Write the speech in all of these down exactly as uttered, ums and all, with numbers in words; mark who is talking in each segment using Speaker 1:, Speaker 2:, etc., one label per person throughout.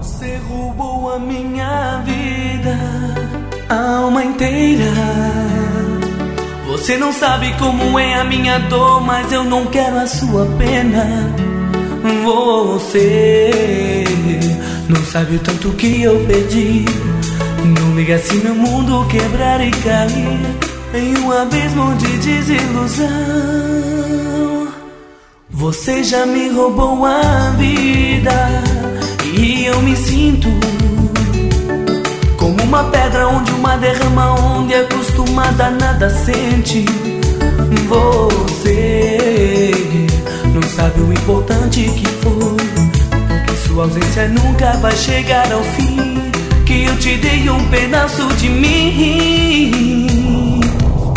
Speaker 1: Você roubou a minha vida, a alma inteira. Você não sabe como é a minha dor, mas eu não quero a sua pena. Você não sabe o tanto que eu perdi. Não liga se meu mundo quebrar e cair em um abismo de desilusão. Você já me roubou a vida e eu me sinto como uma pedra onde uma derrama, onde acostumada nada sente. Você não sabe o importante que foi, porque sua ausência nunca vai chegar ao fim, que eu te dei um pedaço de mim.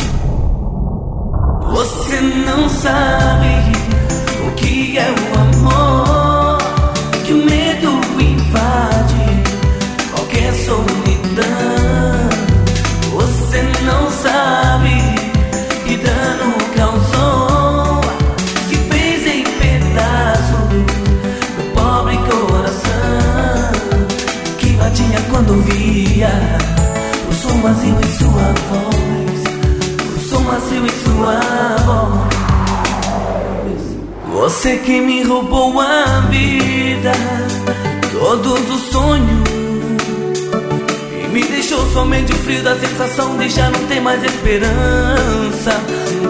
Speaker 1: Você não sabe o que é o amor, que o medo invade qualquer solidão. Você não sabe que dano causou, que fez em pedaço meu pobre coração, que batia quando via o som vazio em sua voz, o som vazio em sua voz. Você que me roubou a vida, todos os sonhos, e me deixou somente frio da sensação de já não ter mais esperança.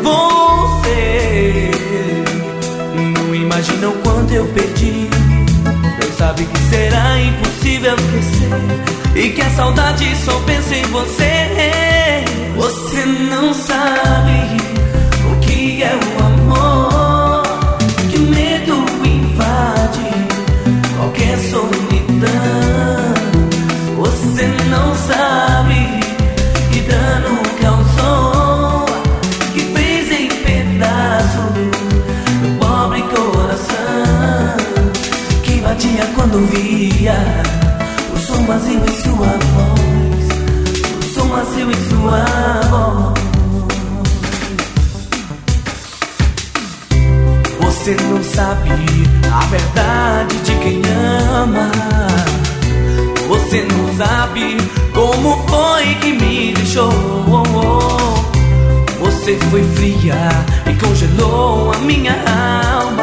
Speaker 1: Você não imagina o quanto eu perdi. Não sabe que será impossível esquecer, e que a saudade só pensa em você. Você não sabe o que é o amor, que o medo invade qualquer solidão. Você não sabe que dano causou, que fez em pedaço meu pobre coração, que batia quando via o som vazio em sua voz, o som vazio em sua voz. Você não sabe a verdade de quem ama. Você não sabe como foi que me deixou. Você foi fria e congelou a minha alma.